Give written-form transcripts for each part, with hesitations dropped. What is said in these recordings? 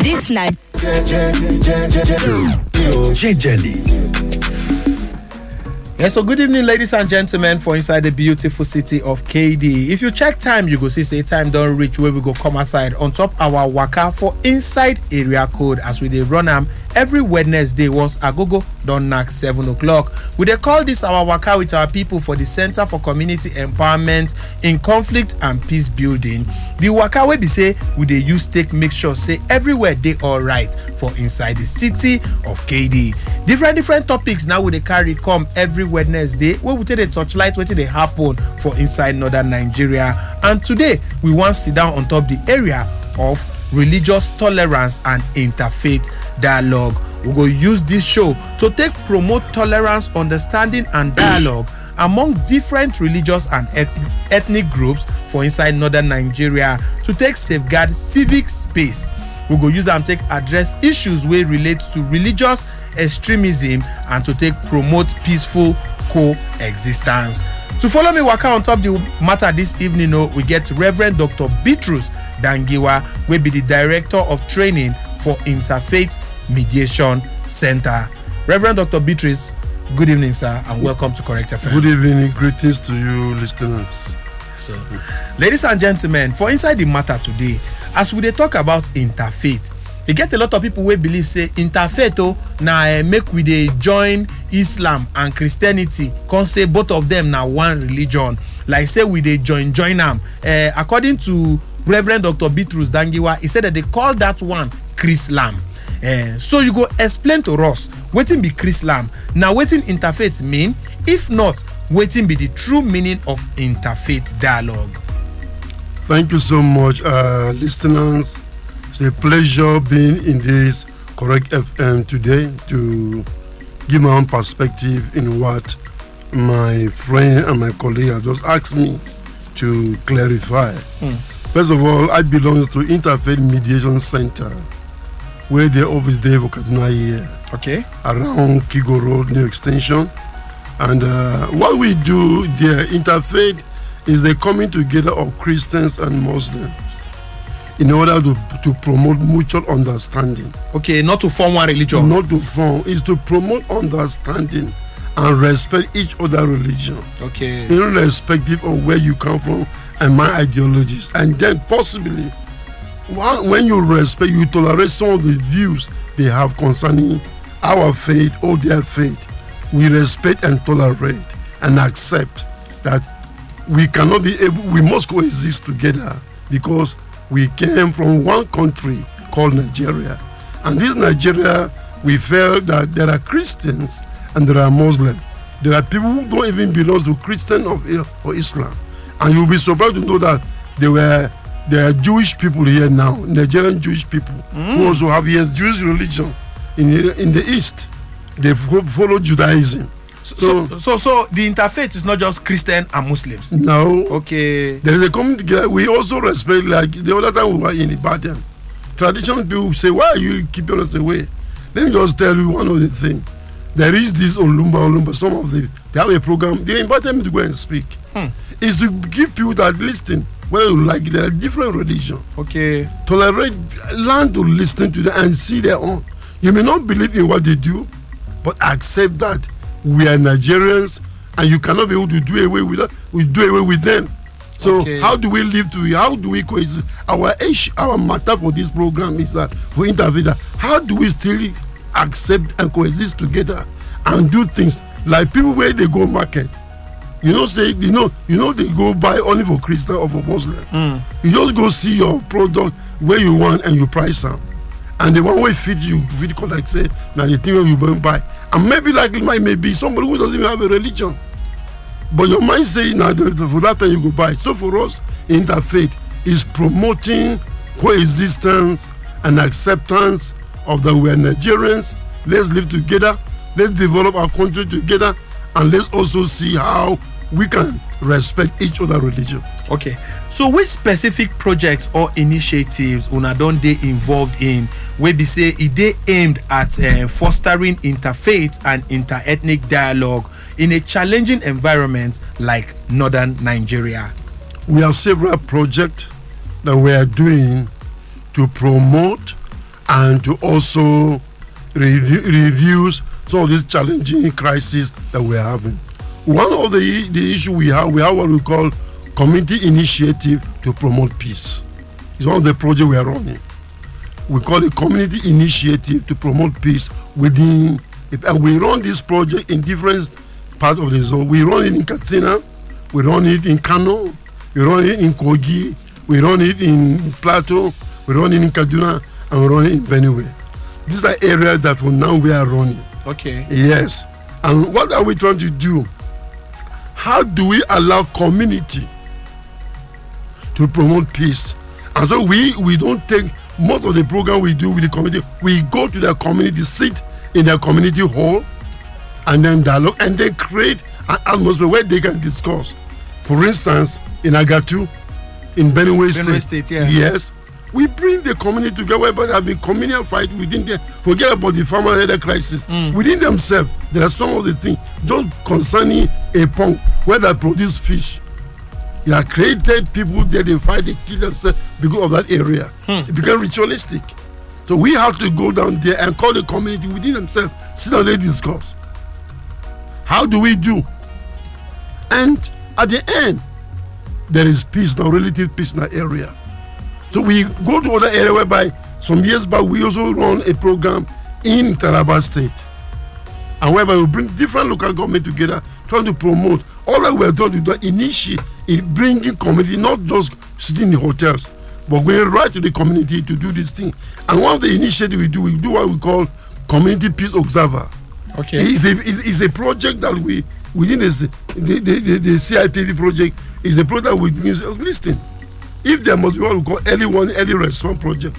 This night. Yes, so good evening, ladies and gentlemen, for inside the beautiful city of KD. If you check time, you go see say time don't reach where we go come aside on top our waka for inside area code as we dey run every Wednesday once agogo don knack 7 o'clock. We dey call this our waka with our people for the Center for Community Empowerment in Conflict and Peace Building. The waka wey be say we dey use take make sure say everywhere dey alright for inside the city of KD. Different topics now we dey carry come every Wednesday where we take a touchlight wetin dey happen for inside northern Nigeria. And today we wan sit down on top the area of religious tolerance and interfaith dialogue. We go use this show to take promote tolerance, understanding and dialogue among different religious and ethnic groups for inside northern Nigeria to take safeguard civic space. We go use am take address issues wey relate to religious extremism and to take promote peaceful coexistence. To follow me waka on top the matter this evening, we get Reverend Dr. Bitrus Dangiwa, wey be the Director of Training for Interfaith Mediation Center. Reverend Dr. Bitrus, good evening, sir, and welcome to Correct FM. Good evening, greetings to you, listeners. So, ladies and gentlemen, for inside the matter today, as we dey talk about interfaith, you get a lot of people wey believe say interfaith na make we dey join Islam and Christianity, come say both of them na one religion, like say we dey join am. According to Reverend Dr. Bitrus Dangiwa, he said that they call that one Chrislam. So you go explain to us wetin be Chrislam, now wetin interfaith mean, if not wetin be the true meaning of interfaith dialogue. Thank you so much, listeners. It's a pleasure being in this Correct FM today to give my own perspective in what my friend and my colleague have just asked me to clarify. First of all, I belong to Interfaith Mediation Center, where the office day for Kaduna here. Okay. Around Kigo Road, New Extension. And what we do there, interfaith, is the coming together of Christians and Muslims in order to promote mutual understanding. Okay, not to form one religion. Not to form, is to promote understanding and respect each other religion. Okay. Irrespective of where you come from and my ideologies. And then possibly, when you respect, you tolerate some of the views they have concerning our faith or their faith. We respect and tolerate and accept that we cannot be able, we must coexist together because we came from one country called Nigeria. And this Nigeria, we felt that there are Christians and there are Muslims. There are people who don't even belong to Christian or Islam. And you'll be surprised to know that there are Jewish people here now, Nigerian Jewish people, who also have Jewish religion in the East. They follow Judaism. So the interfaith is not just Christian and Muslims. No. Okay. There is a coming together. We also respect, like the other time we were in Ibadan. Traditional people say, why are you keeping us away? Let me just tell you one of the things. There is this Olumba. Some of them, they have a program. They invited me to go and speak. It's to give people that listen, whether you like it, there are different religions. Okay. Tolerate, learn to listen to them and see their own. You may not believe in what they do, but accept that we are Nigerians and you cannot be able to do away with that. We do away with them. So how do we live together? How do we coexist? Our matter for this program is that for interfaith, how do we still accept and coexist together and do things like people where they go market? They go buy only for Christian or for Muslim. You just go see your product where you want and you price them. And the one way fit you, like say, now the thing you buy. And maybe like it might be somebody who doesn't even have a religion. But your mind say, now for that time you go buy. So for us, interfaith is promoting coexistence and acceptance of that we are Nigerians. Let's live together. Let's develop our country together. And let's also see how we can respect each other's religion. Okay. So which specific projects or initiatives una don dey involved in wey be say e dey aimed at fostering interfaith and interethnic dialogue in a challenging environment like northern Nigeria? We have several projects that we are doing to promote and to also reduce some of these challenging crises that we're having. One of the issue we have what we call community initiative to promote peace. It's one of the projects we are running. We call it community initiative to promote peace within, and we run this project in different parts of the zone. We run it in Katsina, we run it in Kano, we run it in Kogi, we run it in Plateau, we run it in Kaduna, and we run it in Benue. These are areas that for now we are running. Okay. Yes. And what are we trying to do? How do we allow community to promote peace? And so we don't take most of the program we do with the community. We go to the community, sit in their community hall, and then dialogue, and then create an atmosphere where they can discuss. For instance, in Agatu, in Benue State, yeah. Yes, we bring the community together, whereby there have been communal fight within there. Forget about the farmer header crisis. Within themselves, there are some of the things just concerning a pond where they produce fish. They have created people there, they fight, they kill themselves because of that area. It became ritualistic. So we have to go down there and call the community within themselves, sit down and discuss. How do we do? And at the end, there is peace now, relative peace in that area. So we go to other area whereby some years back we also run a program in Taraba State, and whereby we bring different local government together, trying to promote all that we're trying to do, initiate in bringing community, not just sitting in hotels, but going right to the community to do this thing. And one of the initiatives we do what we call Community Peace Observer. Okay. It's a project that we within the CIPP project is a project that we listen. If there must be what we call early response project,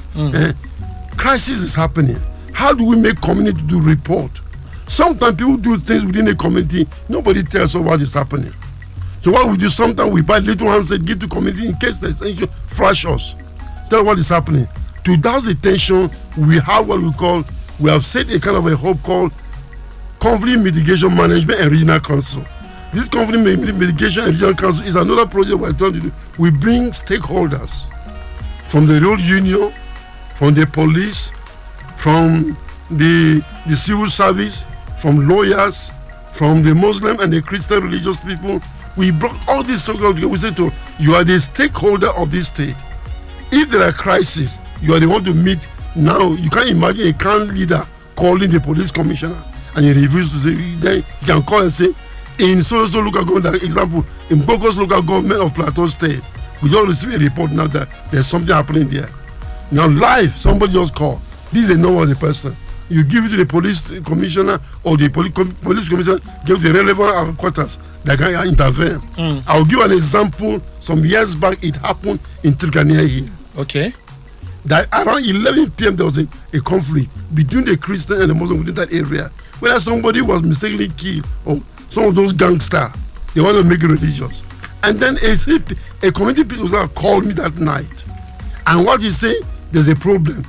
crisis is happening. How do we make community do report? Sometimes people do things within a community, nobody tells us what is happening. So what we do, sometimes we buy little handset, give to community in case there's anything, flash us, tell what is happening. To douse the tension, we have what we have set a kind of a hope called Conflict Mitigation Management and Regional Council. This Conflict Mitigation and Regional Council is another project we're trying to do. We bring stakeholders from the road union, from the police, from the civil service, from lawyers, from the Muslim and the Christian religious people. We brought all these stakeholders together. We said to you are the stakeholder of this state. If there are crises, you are the one to meet. Now you can't imagine a camp leader calling the police commissioner and he refuses to say. Then you can call and say, in so local government, example, in Bokos local government of Plateau State, we just receive a report now that there's something happening there. Now live, somebody just call. This is the number of the person. You give it to the police commissioner or the police commissioner, give the relevant quarters that can intervene. I'll give an example. Some years back, it happened in Turkania here. Okay. That around 11 p.m. there was a conflict between the Christian and the Muslim within that area, where somebody was mistakenly killed, or some of those gangsters, they want to make it religious. And then a community people called me that night, and what he said, there's a problem.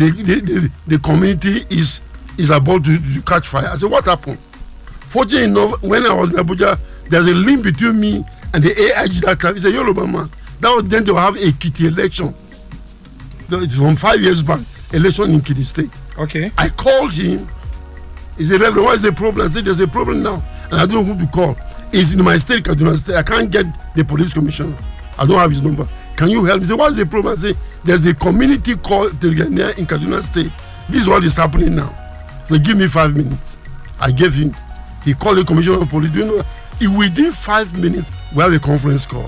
The community is about to catch fire. I said, what happened? Fortunately enough, when I was in Abuja, there's a link between me and the AIG that time. He said, Yoruba man, that was then to have a Kitty election. It's from 5 years back, election in Kitty State. Okay. I called him. He said, Reverend, what is the problem? I said, there's a problem now, and I don't know who to call. It's in my state, Kaduna State. I can't get the police commissioner. I don't have his number. Can you help me? He said, what's the problem? I said, there's a community called Tirigania in Kaduna State. This is what is happening now. So give me 5 minutes. I gave him. He called the commissioner of police. Do you know? Within 5 minutes, we have a conference call.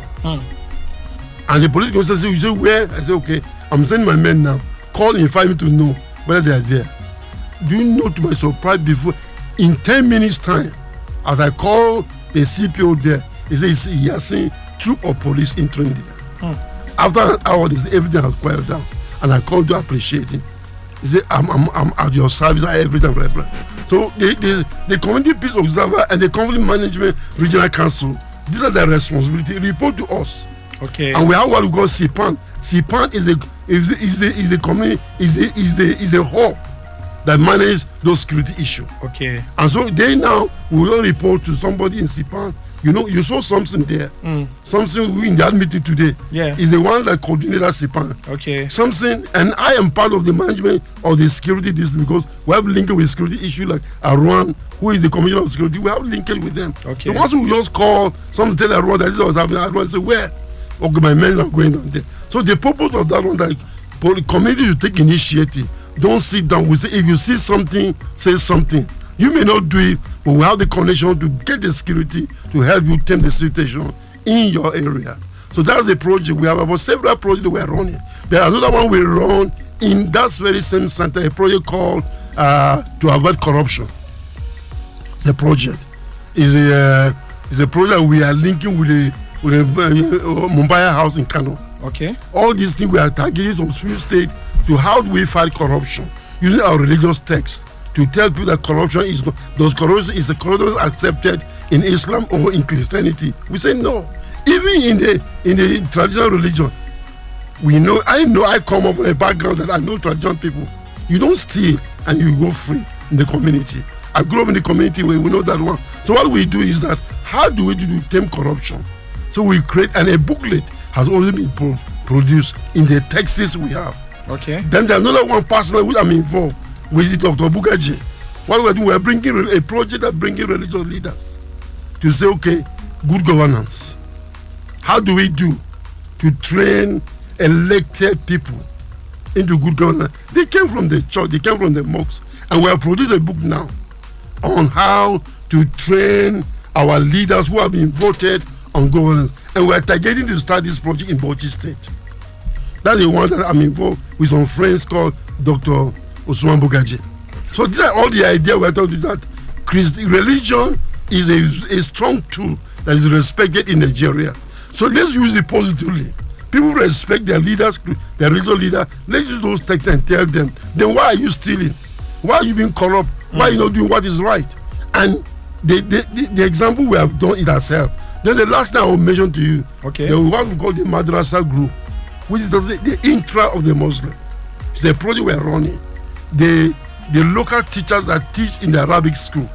And the police commissioner said, you say, where? I said, okay, I'm sending my men now. Call in 5 minutes to know whether they are there. Do you know, to my surprise, before, in 10 minutes time, as I called the CPO there, he says he has seen troop of police entering there. After an hour, everything has quieted down. And I called to appreciate him. He said, I'm at your service, everything. Blah, blah. So the Community Peace Observer and the Conflict Management Regional Council, these are their responsibility. Report to us. Okay. And we have what we call CPAN. CPAN is the community, is the hub that manages those security issues. Okay. And so they now will report to somebody in CPAN. You know, you saw something there. Something in that meeting today. Yeah. Is the one that coordinated SIPAN. Okay. Something, and I am part of the management of the security district because we have linkage with security issue like Arwan, who is the commissioner of security. We have linkage with them. Okay. The ones who just call, some tell Arwan that this was happening, Arwan say, where? Okay, my men are going on there. So the purpose of that one, like, for the community to take initiative. Don't sit down. We say, if you see something, say something. You may not do it, but we have the connection to get the security to help you tame the situation in your area. So that's the project. We have about several projects we are running. There are another one we run in that very same center, a project called To Avoid Corruption. The project is a project we are linking with a Mumbai house in Kano. Okay. All these things we are targeting from Sweden state to how do we fight corruption using our religious text to tell people that corruption is not, corruption accepted in Islam or in Christianity. We say no. Even in the traditional religion, we know. I come up from a background that I know traditional people. You don't steal and you go free in the community. I grew up in the community where we know that one. So what we do is that how do we do to tame corruption? So we create, and a booklet has already been produced in the texts we have. Okay. Then there's another one personal which I'm involved with Dr. Bugaji. What we're doing, we're bringing a project that bringing religious leaders to say, okay, good governance. How do we do to train elected people into good governance? They came from the church, they came from the mosques, and we have produced a book now on how to train our leaders who have been voted on governance. And we are targeting to start this project in Bauchi State. That's the one that I'm involved with some friends called Dr. Usman Bugaji. So these are all the ideas we're talking about. Religion is a strong tool that is respected in Nigeria. So let's use it positively. People respect their leaders, their religious leader. Let's use those texts and tell them, then why are you stealing? Why are you being corrupt? Why are you not doing what is right? And the example we have done, it has helped. Then the last thing I will mention to you, okay, the what we call the Madrasa group, which is the intra of the Muslim. It's a project we are running. The local teachers that teach in the Arabic school,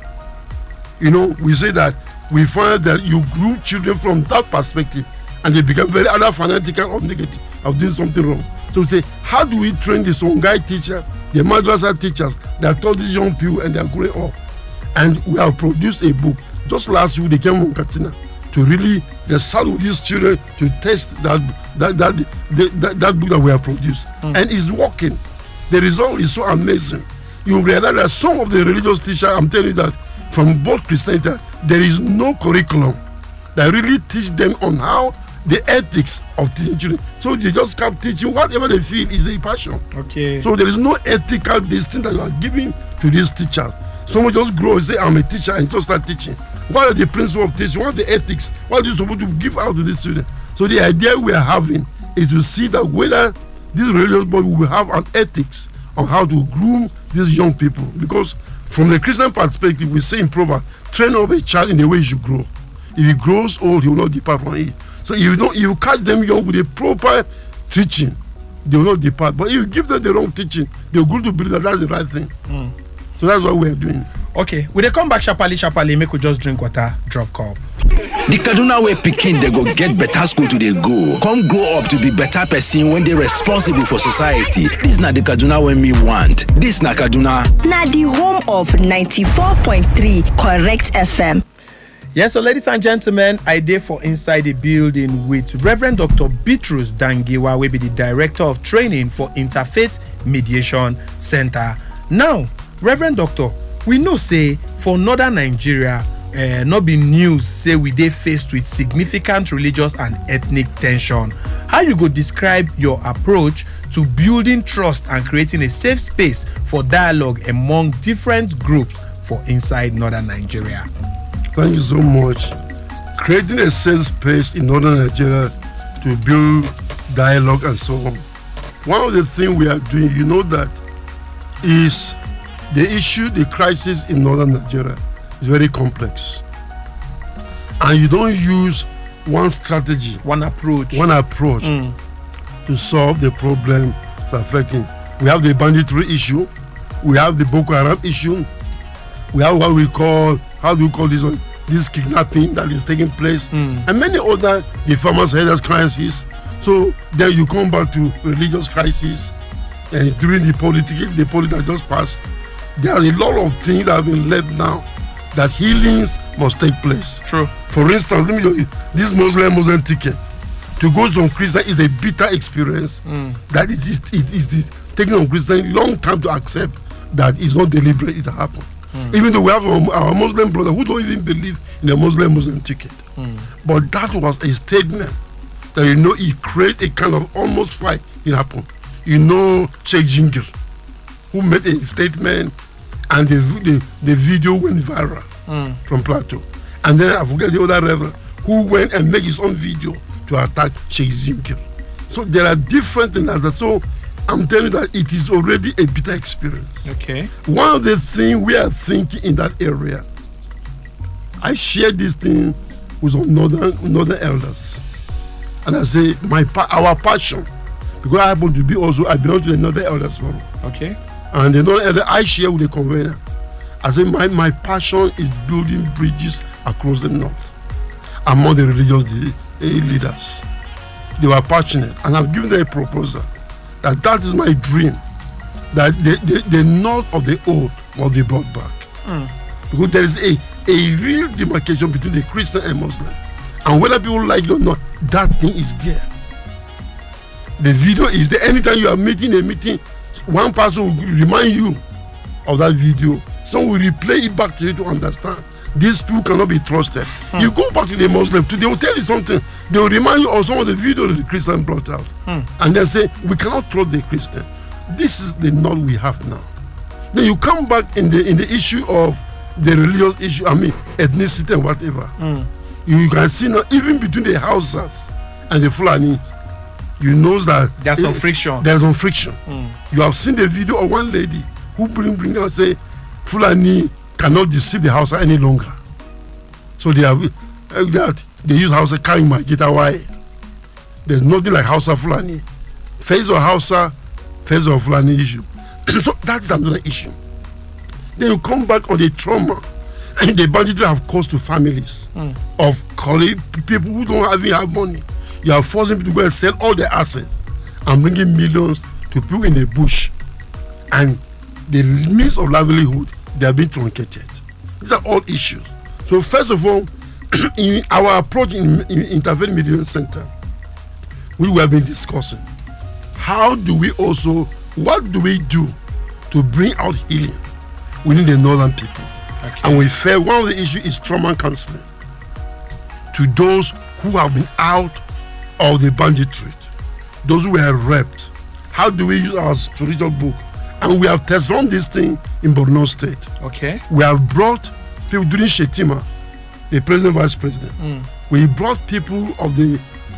you know, we say that we find that you groom children from that perspective and they become very either fanatical or negative of doing something wrong. So we say, how do we train the Songhai teachers, the Madrasa teachers that taught these young people and they are growing up? And we have produced a book. Just last week they came from Katsina to really start with these children to test that book that we have produced. And it's working. The result is so amazing. You realize that some of the religious teachers, I'm telling you that from both Christianity, there is no curriculum that really teach them on how the ethics of teaching children. So they just keep teaching whatever they feel is a passion. Okay. So there is no ethical distinction that you are giving to these teachers. Someone just grow and say, I'm a teacher, and just start teaching. What are the principles of teaching? What are the ethics? What are you supposed to give out to these students? So the idea we are having is to see that whether this religious body will have an ethics on how to groom these young people. Because from the Christian perspective, we say in Proverbs, train up a child in the way he should grow. If he grows old, he will not depart from it. So if you catch them young with a proper teaching, they will not depart. But if you give them the wrong teaching, they will go to believe that that's the right thing. So that's what we are doing. Okay, we dey come back sharply, make we just drink water, drop cup. The Kaduna way pikin they go get better school to they go. Come grow up to be better person when they responsible for society. This na the Kaduna way me want. This na Kaduna. Na the home of 94.3 Correct FM. Yes, so ladies and gentlemen, I dey for inside the building with Reverend Dr. Bitrus Dangiwa, will be the Director of Training for Interfaith Mediation Center. Now, Reverend Doctor, we know say for northern Nigeria, not be news say we dey faced with significant religious and ethnic tension. How you go describe your approach to building trust and creating a safe space for dialogue among different groups for inside northern Nigeria? Thank you so much. Creating a safe space in northern Nigeria to build dialogue and so on. One of the things we are doing, you know, that is the issue, the crisis in northern Nigeria is very complex. And you don't use one strategy, one approach to solve the problem that's affecting. We have the banditry issue, we have the Boko Haram issue, we have what we call, how do we call this one? this kidnapping that is taking place, and many other the farmers' headers crisis. So then you come back to religious crisis, and during the politics that just passed, there are a lot of things that have been left now that healings must take place. True. For instance, let me show you this Muslim ticket. To go to Christian is a bitter experience. That it is taking on Christian long time to accept that it's not deliberate, it happened. Even though we have our Muslim brother who don't even believe in a Muslim ticket. But that was a statement that it created a kind of almost fight. It happened. Sheikh Jingir, who made a statement, and the video went viral from Plateau. And then I forget the other reverend who went and made his own video to attack Sheikh Jingir. So there are different things like that. So I'm telling you that it is already a bitter experience. Okay. One of the things we are thinking in that area, I share this thing with northern elders, and I say our passion, because I happen to be also, I belong to the Northern Elders Forum. Okay. And the Northern Elder I share with the convener. I say my passion is building bridges across the north among the religious leaders. They were passionate, and I've given them a proposal that is my dream, that the north of the old will be brought back. Because there is a real demarcation between the Christian and Muslim, and whether people like it or not, that thing is there. The video is there. Anytime you are meeting a meeting, one person will remind you of that video. Someone will replay it back to you to understand. These people cannot be trusted. You go back to the Muslim, they will tell you something. They will remind you of some of the videos that the Christian brought out. And they say, we cannot trust the Christian. This is the knowledge we have now. Then you come back in the issue of the religious issue, ethnicity and whatever. You can see now, even between the Hausas and the Fulanis, you know that there's some friction. There's some friction. You have seen the video of one lady who bring out say Fulani cannot deceive the Hausa any longer. So they have that they use Hausa carrying my guitar. Why? There's nothing like Hausa Fulani. Face of Hausa, face of Fulani issue. So that is another issue. Then you come back on the trauma and the banditry have caused to families of colleagues, people who don't even have money. You are forcing people to go and sell all their assets and bringing millions to people in the bush. And the means of livelihood, they are being truncated. These are all issues. So first of all, in our approach in Interfaith Mediation Center, we have been discussing what do we do to bring out healing within the northern people. Okay. And we felt one of the issues is trauma counseling to those who have been out of the banditry, those who were raped. How do we use our spiritual book? And we have tested on this thing in Borno State. Okay. We have brought people during Shetima, the president, vice president. We brought people of who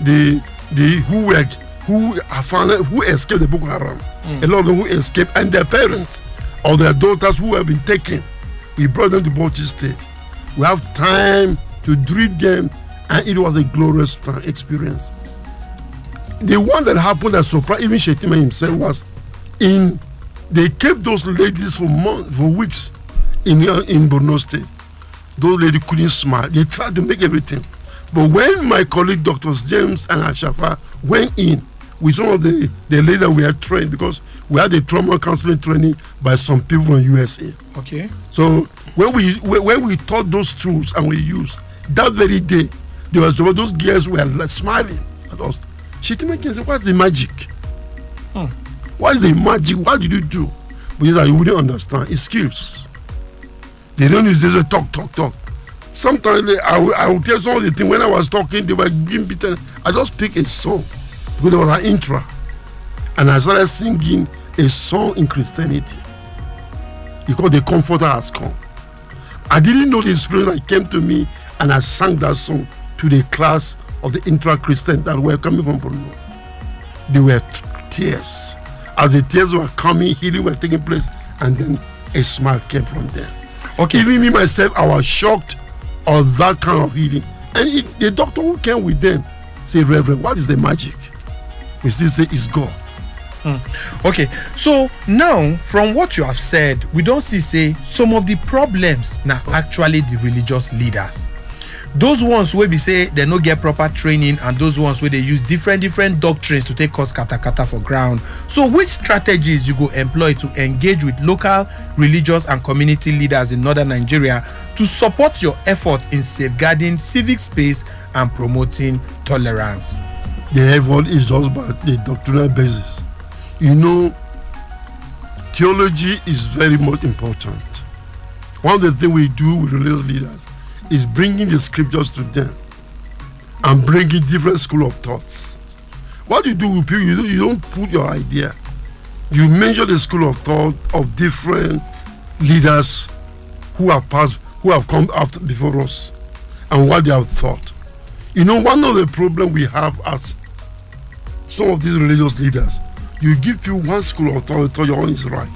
escaped the Boko Haram. A lot of them who escaped, and their parents or their daughters who have been taken. We brought them to Bauchi State. We have time to treat them, and it was a glorious experience. The one that happened that surprised even Shetima himself was they kept those ladies for months, for weeks in Borno State. Those ladies couldn't smile. They tried to make everything. But when my colleague Drs. James and Ashafa went in with some of the ladies that we had trained, because we had a trauma counseling training by some people from USA. Okay. So when we taught those tools and we used, that very day, there was those girls were like smiling at us. She told me, what's the magic? What is the magic? What did you do? Because you wouldn't understand. It's skills. They don't use this talk. Sometimes I will tell some of the things when I was talking, they were being beaten. I just pick a song because there was an intro. And I started singing a song in Christianity. It's called The Comforter Has Come. I didn't know the Spirit that came to me, and I sang that song to the class of the intra-Christian that were coming from Borno. They were tears. As the tears were coming, healing were taking place, and then a smile came from them. Okay. Even me myself, I was shocked of that kind of healing. And the doctor who came with them said, Reverend, what is the magic? We still say it's God. Okay, so now from what you have said, we don't see say some of the problems now actually the religious leaders. those ones wey be say they no get proper training, and those ones where they use different doctrines to take cause kata for ground. So which strategies you go employ to engage with local religious and community leaders in northern Nigeria to support your efforts in safeguarding civic space and promoting tolerance? The effort is just about the doctrinal basis. You know, theology is very much important. One of the things we do with religious leaders is bringing the scriptures to them and bringing different school of thoughts. What you do with people, you don't put your idea. You measure the school of thought of different leaders who have come after before us and what they have thought. You know, one of the problems we have as some of these religious leaders, you give you one school of thought, your own is right.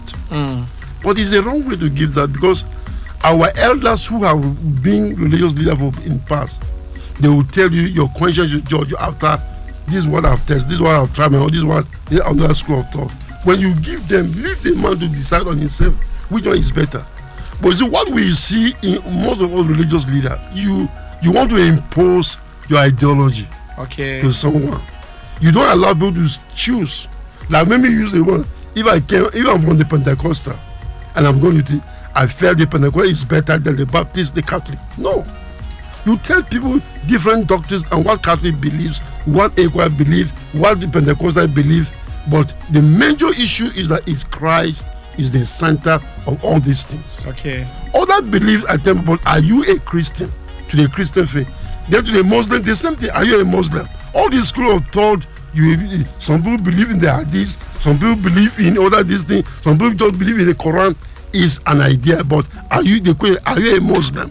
But it's a wrong way to give that, because our elders who have been religious leaders in the past, they will tell you your conscience should judge you after this is what I've tested, this is what I've tried, or this is what another school of thought. When you give them, leave the man to decide on himself which one is better. But see, what we see in most of all religious leaders, you want to impose your ideology to someone. You don't allow people to choose. Like, let me use the one. If I'm from the Pentecostal and I'm going to, I felt the Pentecostal is better than the Baptist, the Catholic. No. You tell people different doctrines and what Catholic believes, what Equa believes, what the Pentecostal believe. But the major issue is that it's Christ is the center of all these things. Other beliefs are temple, but are you a Christian? To the Christian faith. Then to the Muslim, the same thing. Are you a Muslim? All these school of thought, some people believe in the Hadith, some people believe in other these things, some people just believe in the Quran. Is an idea, but are you a Muslim?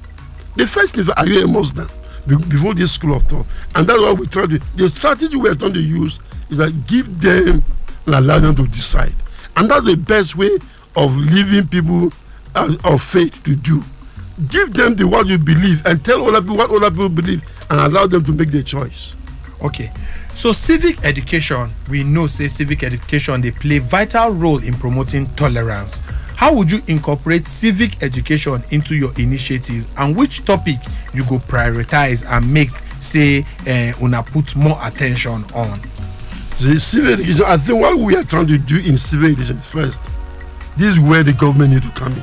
The first is, are you a Muslim? Before this school of thought. And that's what we try to, the strategy we are trying to use is that give them and allow them to decide. And that's the best way of leaving people of faith to do. Give them what you believe and tell other people what other people believe and allow them to make their choice. Okay. So civic education, we know say civic education, they play vital role in promoting tolerance. How would you incorporate civic education into your initiatives, and which topic you go prioritize and make say una put more attention on? The civic education, I think what we are trying to do in civic education first, this is where the government need to come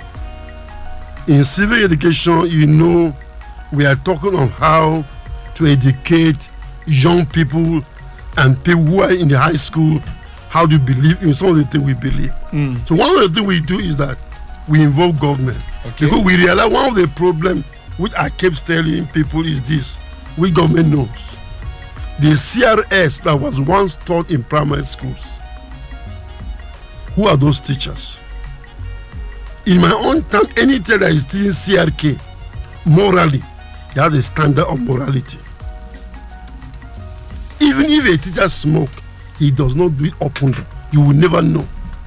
in. In civic education, you know, we are talking on how to educate young people and people who are in the high school how to believe in some of the things we believe. So one of the things we do is that we involve government. Because we realize one of the problems which I kept telling people is this, which government knows. The CRS that was once taught in primary schools, who are those teachers? In my own time, any teacher that is teaching CRK, morally, he has a standard of morality. Even if a teacher smokes, he does not do it openly. You will never know.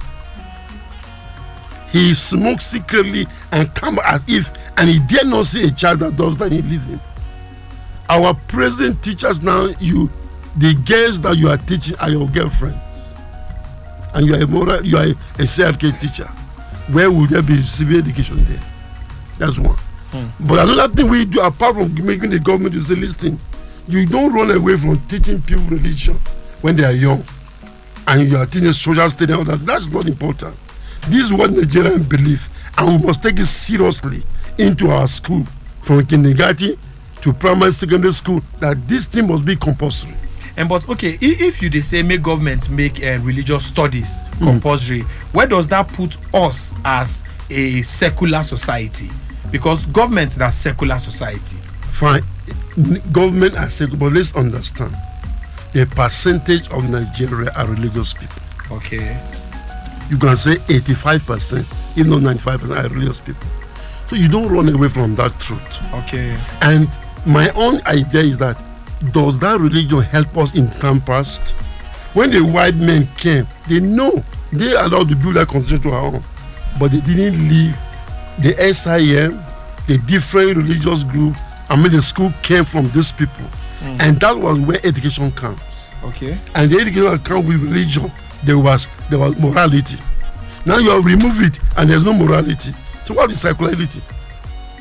He smokes secretly and come as if, and he dare not see a child that does that, he leave him. Our present teachers now, the girls that you are teaching are your girlfriends, and you are a CRK teacher. Where will there be civil education there? That's one. But another thing we do, apart from making the government to say, listen, you don't run away from teaching people religion when they are young, and you are teaching social studies and all that. That's not important. This is what Nigerians believe, and we must take it seriously into our school, from kindergarten to primary, secondary school, that this thing must be compulsory. And but okay, if you they say make government make religious studies compulsory, where does that put us as a secular society? Because government is a secular society. Fine, government are secular, but let's understand the percentage of Nigeria are religious people. Okay. You can say 85%, if not 95% are religious people. So you don't run away from that truth. Okay. And my own idea is that, does that religion help us in time past? When the white men came, they know they allowed to build that constitution to our own, but they didn't leave the SIM, the different religious group. I mean, the school came from these people. And that was where education comes. Okay. And the education comes with religion. There was morality. Now you have removed it and there's no morality. So what is secularity?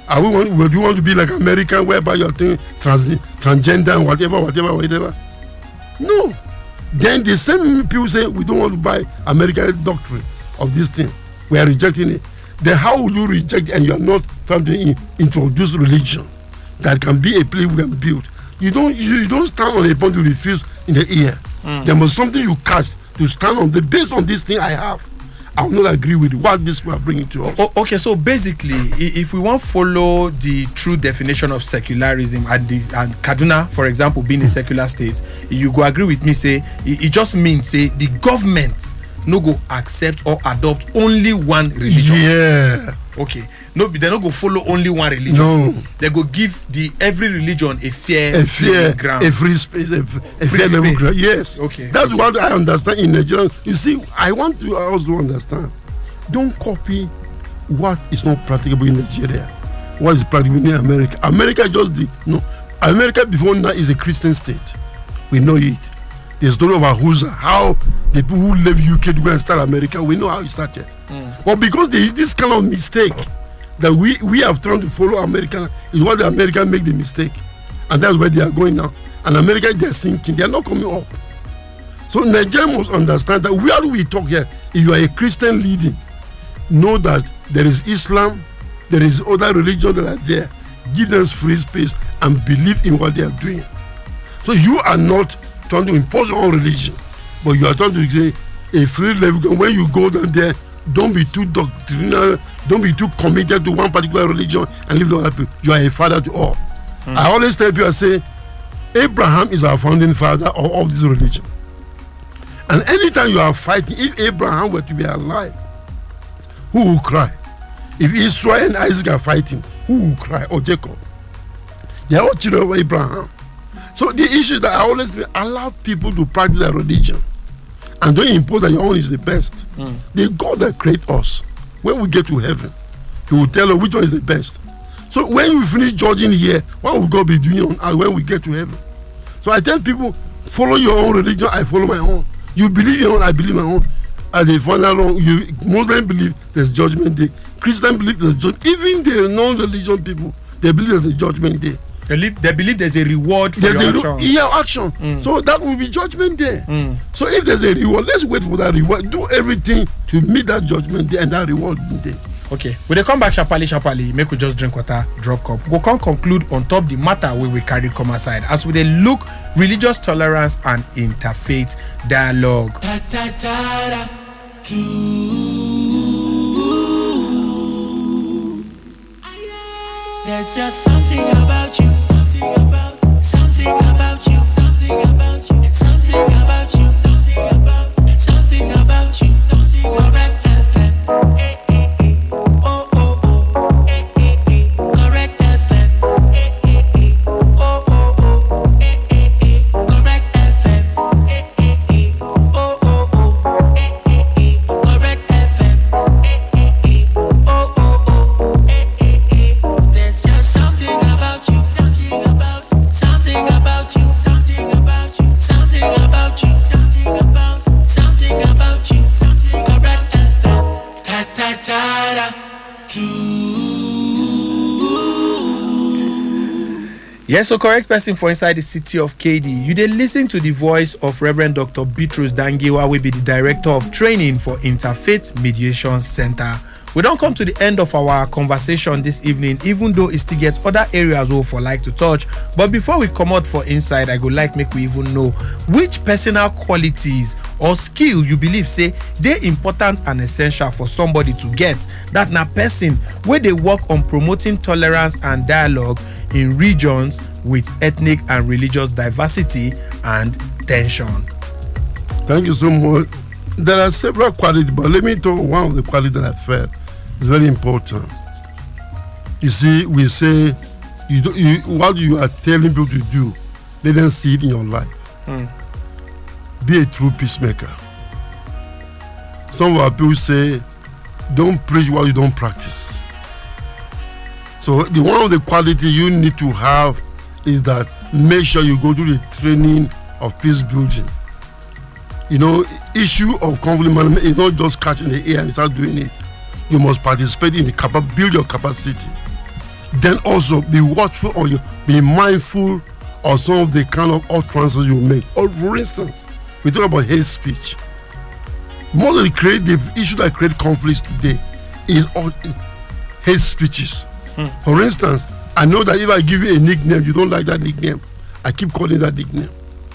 Would you want to be like American, whereby you're doing transgender and whatever? No. Then the same people say we don't want to buy American doctrine of this thing. We are rejecting it. Then how will you reject and you are not trying to introduce religion that can be a place we can build? You don't stand on a point to refuse in the ear. There must something you catch to stand on. Based on this thing I have, I will not agree with what this we are bringing to us. Okay, so basically, if we want to follow the true definition of secularism and Kaduna, for example, being a secular state, you go agree with me, say, it just means, say, the government no go accept or adopt only one religion. Yeah. Okay. No, they don't go follow only one religion. No. They go give every religion a fair ground. A free space, a fair level ground. Yes. Okay. That's what I understand in Nigeria. You see, I want to also understand. Don't copy what is not practicable in Nigeria. What is practicable in America? America just did. No. America before now is a Christian state. We know it. The story of Ahuza, how the people who left UK to go and start America, we know how it started. But because there is this kind of mistake that we have tried to follow American, is what the Americans make the mistake. And that's where they are going now. And America, they are sinking. They are not coming up. So Nigeria must understand that where do we talk here? If you are a Christian leading, know that there is Islam, there is other religions that are there. Give them free space and believe in what they are doing. So you are not trying to impose your own religion, but you are trying to say a free level. When you go down there, don't be too doctrinal, don't be too committed to one particular religion and leave the other people. You are a father to all. I always tell people, I say, Abraham is our founding father of this religion. And anytime you are fighting, if Abraham were to be alive, who will cry? If Israel and Isaac are fighting, who will cry? Or Jacob? They are all children of Abraham. So the issue that I always allow people to practice their religion and don't impose that your own is the best. The God that created us, when we get to heaven, He will tell us which one is the best. So when you finish judging here, what will God be doing on when we get to heaven? So I tell people, follow your own religion, I follow my own. You believe your own, I believe my own. And they find out wrong. Muslims believe there's judgment day. Christians believe there's judgment. Even the non-religion people, they believe there's a judgment day. They believe there's a reward for your action. So that will be judgment day. So if there's a reward, let's wait for that reward. Do everything to meet that judgment day and that reward day. Okay, when they come back sharply, make we just drink water, drop cup. We can conclude on top the matter where we carry come aside as we look religious tolerance and interfaith dialogue. There's just something about you, something about you, something about you, something about you, something about you, something about you, something correct FM. Oh oh oh, correct FM. Oh oh oh, correct FM. Oh oh oh, correct FM. Oh oh oh, there's just something about you, something about you, something about you, something about you, something about you, something about you, something correct FM. Ta ta ta da. Yes, so correct person for inside the city of KD. You did listen to the voice of Reverend Dr. Bitrus Dangiwa, will be the director of training for Interfaith Mediation Center. We don't come to the end of our conversation this evening, even though it still gets other areas we for like to touch. But before we come out for inside, I would like make we even know which personal qualities or skill you believe say they important and essential for somebody to get that na person where they work on promoting tolerance and dialogue in regions with ethnic and religious diversity and tension. Thank you so much. There are several qualities, but let me talk one of the qualities that I felt is very important. You see, we say what you are telling people to do, let them see it in your life. Be a true peacemaker. Some of our people say, don't preach what you don't practice. So one of the qualities you need to have is that make sure you go to the training of peace building. You know, issue of conflict management is not just catching the air and start doing it. You must participate in the build your capacity. then also be watchful or be mindful of some of the kind of utterances you make. Or for instance, we talk about hate speech. More than the issue that create conflicts today is all hate speeches. For instance, I know that if I give you a nickname, you don't like that nickname. I keep calling that nickname.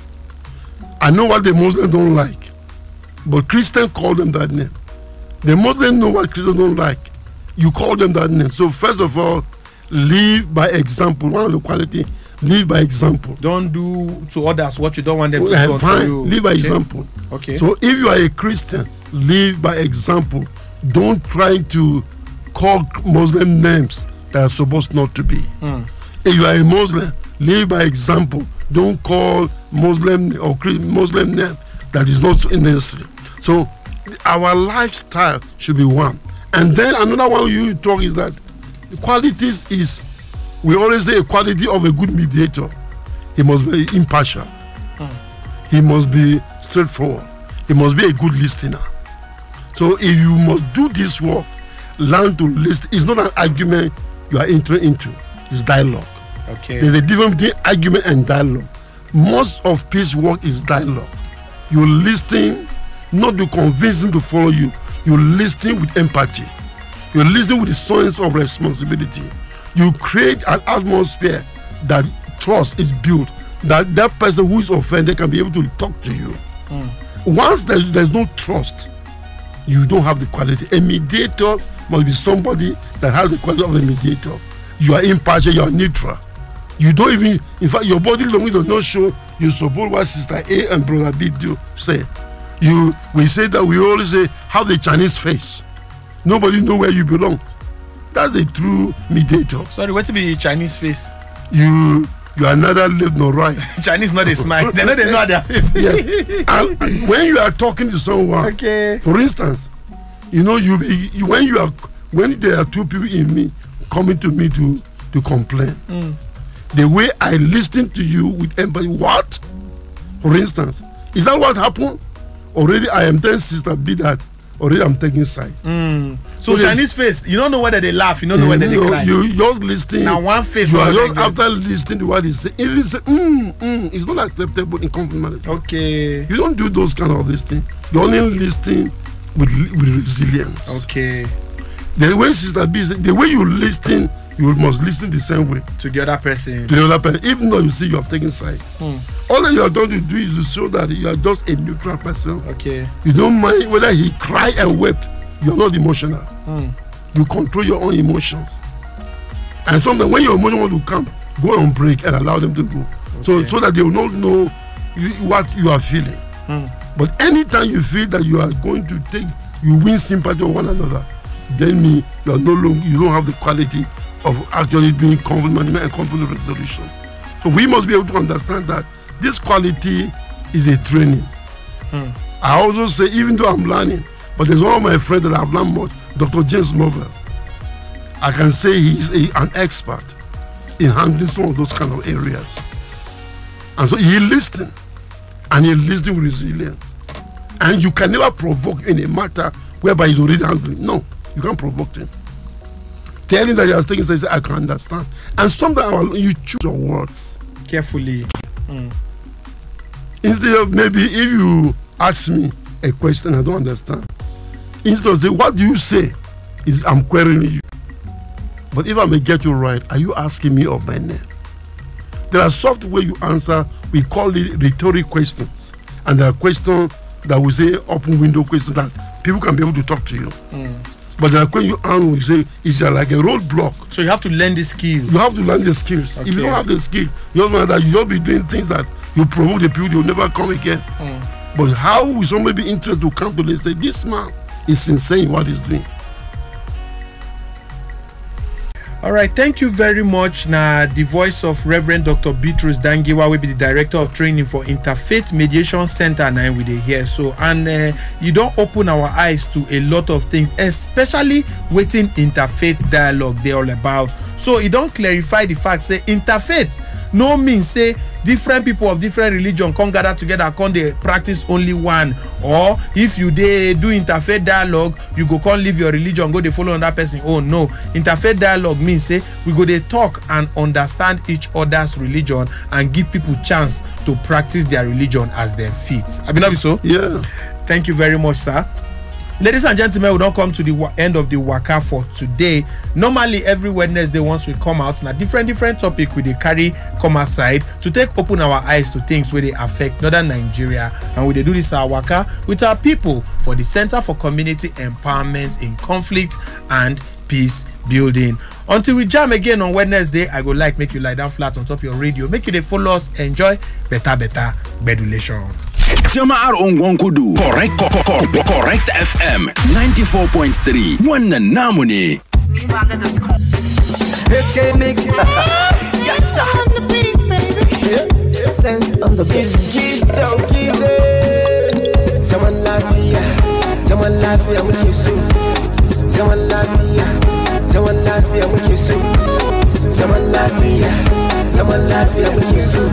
I know what the Muslims don't like, but Christians call them that name. The Muslims know what Christians don't like. You call them that name. So first of all, live by example. One of the quality, live by example. Don't do to others what you don't want them to do. Fine. Live by example. Okay. So if you are a Christian, live by example. Don't try to call Muslim names that are supposed not to be. If you are a Muslim, live by example. Don't call Muslim or Muslim name that is not necessary. So our lifestyle should be one. And then another one you talk is that the qualities is, we always say a quality of a good mediator. He must be impartial. He must be straightforward. He must be a good listener. So if you must do this work, learn to listen. It's not an argument you are entering into. It's dialogue. Okay. There's a difference between argument and dialogue. Most of peace work is dialogue. You listen, not to convince him to follow you. You listen with empathy. You listen with a sense of responsibility. You create an atmosphere that trust is built, that that person who is offended can be able to talk to you. Once there's no trust, you don't have the quality. A mediator must be somebody that has the quality of a mediator. You are impartial, you are neutral. You don't even, in fact, your body language does not show you support what Sister A and Brother B do say. We say that we always say, have the Chinese face. Nobody know where you belong. That's a true mediator. Sorry, what to be Chinese face? You are neither left nor right. Chinese not a smile. They know their face. Yes. And when you are talking to someone, Okay. for instance, when there are two people in me coming to me to complain, the way I listen to you with empathy, what? For instance, is that what happened? Already I am telling Sister B that already I'm taking side. So Okay. Chinese face, you don't know whether they laugh, you don't know whether they cry. You just listening. Now one face. You are one just language. after listening to what he say. If he say, it's not acceptable in conflict. Okay. You don't do those kind of listening. You only listen with resilience. Okay. The way Sister B said, the way you listen, you must listen the same way To the other person. to the other person, even though you see you have taken side. All that you are going to do is to show that you are just a neutral person. Okay. You don't mind whether he cried and wept. You are not emotional. You control your own emotions. And sometimes when your emotion want to come, go on break and allow them to go. So that they will not know what you are feeling. But anytime you feel that you are going to you win sympathy of one another, then you are no longer, you don't have the quality of actually doing conflict management and conflict resolution. So we must be able to understand that this quality is a training. I also say, even though I'm learning, but there's one of my friends that I've learned much, Dr. James Movell. I can say he's an expert in handling some of those kind of areas. And so he listened, and he listened with resilience. And you can never provoke in a matter whereby he's already handling. No, you can't provoke him. Tell him that you are taking, say, I can understand. And sometimes you choose your words Carefully. instead of maybe if you ask me a question I don't understand, instead of say, what do you say? I'm querying you. But if I may get you right, are you asking me of my name? There are soft ways you answer. We call it rhetoric questions. And there are questions that we say open window questions that people can be able to talk to you. But there are questions you answer, we say it's like a roadblock. So you have to learn the skills. You have to learn the skills. Okay. If you don't have the skill, you don't know that you don't be doing things that you provoke the people, they'll never come again. But how will somebody be interested to come to them and say, this man is sincere in what he's doing? All right, thank you very much. Now, the voice of Reverend Dr. Bitrus Dangiwa will be the Director of Training for Interfaith Mediation Center now with the here. So, and you don't open our eyes to a lot of things, especially within interfaith dialogue they're all about. So, you don't clarify the fact, say interfaith no mean say different people of different religion come gather together come dey practice only one, or if you dey do interfaith dialogue you go come leave your religion go dey follow another person. Oh no, interfaith dialogue mean say we go dey talk and understand each other's religion and give people chance to practice their religion as dem fit. Abi no be so? Yeah. Thank you very much, sir. Ladies and gentlemen, we don't come to the end of the waka for today. Normally, every Wednesday, once we come out, na different topic we dey carry come aside to take open our eyes to things where they affect northern Nigeria, and we dey do this our waka with our people for the Center for Community Empowerment in Conflict and Peace Building. Until we jam again on Wednesday, I go like make you lie down flat on top your radio, make you dey follow us, enjoy better bedulation. Jama'ar Ungon Kudu, correct FM 94.3. Wannan namu ne. Sense on the beat. Zaman lafiya muke so. Zaman lafiya muke so. Zaman lafiya muke so.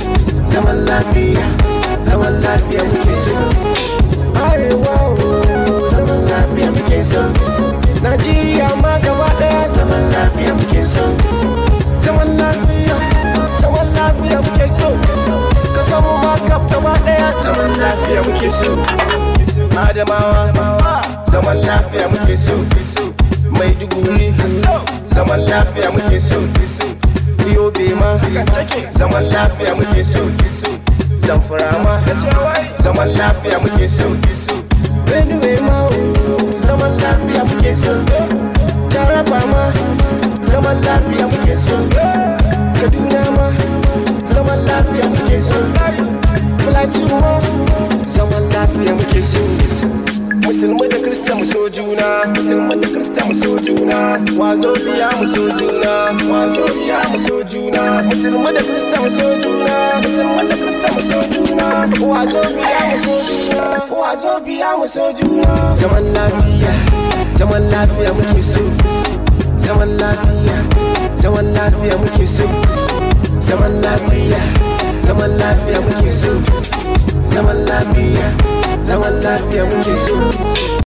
Zaman lafiya muke so. Arewa, zaman lafiya muke so. Nigeria ma gaba daya zaman lafiya muke so. Zaman lafiya muke so. Kasan mu ma gaba daya zaman lafiya muke so. Adamawa, zaman lafiya muke so. Maiduguri, zaman lafiya muke so. Yobe ma, zaman lafiya muke so. Zamfara ma, zaman lafiya muke so. Benue ma, zaman lafiya muke so. Taraba ma, zaman lafiya muke so. Kaduna ma, zaman lafiya muke so. Plateau ma, zaman lafiya muke so. Musulmai da Kirista mu so juna, musulmai da Kirista mu so juna, wazo biya mu so juna, wazo biya mu so juna, musulmai da Kirista mu so juna, musulmai da Kirista mu so juna, wazo biya mu so juna, wazo biya mu so juna. Zaman lafiya muke so, zaman lafiya muke so, zaman lafiya muke so, zaman lafiya muke so.